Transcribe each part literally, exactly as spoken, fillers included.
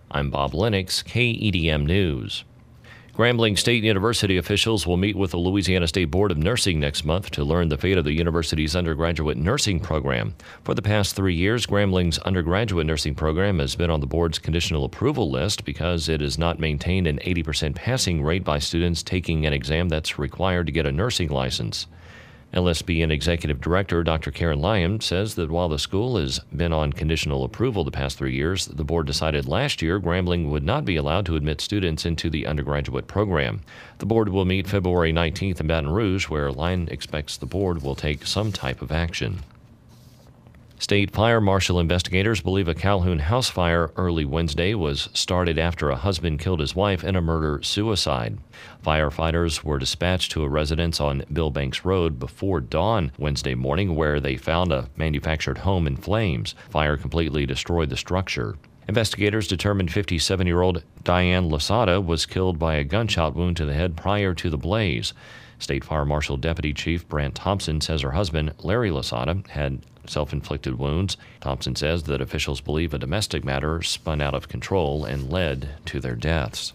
I'm Bob Lennox, K E D M News. Grambling State University officials will meet with the Louisiana State Board of Nursing next month to learn the fate of the university's undergraduate nursing program. For the past three years, Grambling's undergraduate nursing program has been on the board's conditional approval list because it has not maintained an eighty percent passing rate by students taking an exam that's required to get a nursing license. L S B N Executive Director Doctor Karen Lyon says that while the school has been on conditional approval the past three years, the board decided last year Grambling would not be allowed to admit students into the undergraduate program. The board will meet February nineteenth in Baton Rouge, where Lyon expects the board will take some type of action. State fire marshal investigators believe a Calhoun house fire early Wednesday was started after a husband killed his wife in a murder-suicide. Firefighters were dispatched to a residence on Bill Banks Road before dawn Wednesday morning, where they found a manufactured home in flames. Fire completely destroyed the structure. Investigators determined fifty-seven-year-old Diane Losada was killed by a gunshot wound to the head prior to the blaze. State Fire Marshal Deputy Chief Brant Thompson says her husband, Larry Losada, had self-inflicted wounds. Thompson says that officials believe a domestic matter spun out of control and led to their deaths.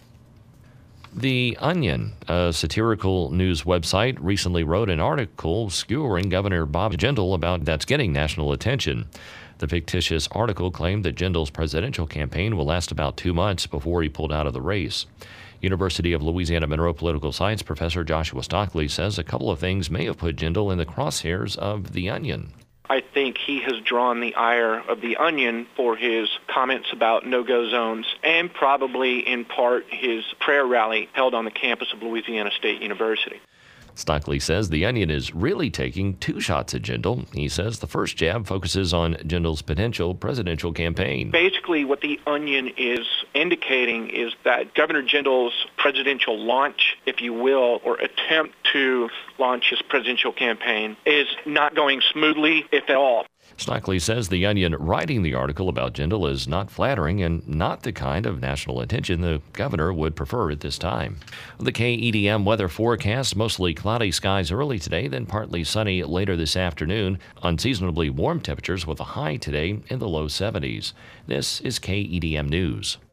The Onion, a satirical news website, recently wrote an article skewering Governor Bob Jindal about that's getting national attention. The fictitious article claimed that Jindal's presidential campaign will last about two months before he pulled out of the race. University of Louisiana Monroe political science professor Joshua Stockley says a couple of things may have put Jindal in the crosshairs of The Onion. I think he has drawn the ire of The Onion for his comments about no-go zones and probably in part his prayer rally held on the campus of Louisiana State University. Stockley says The Onion is really taking two shots at Jindal. He says the first jab focuses on Jindal's potential presidential campaign. Basically, what The Onion is indicating is that Governor Jindal's presidential launch, if you will, or attempt to launch his presidential campaign is not going smoothly, if at all. Stockley says The Onion writing the article about Jindal is not flattering and not the kind of national attention the governor would prefer at this time. The K E D M weather forecast: mostly cloudy skies early today, then partly sunny later this afternoon. Unseasonably warm temperatures with a high today in the low seventies. This is K E D M News.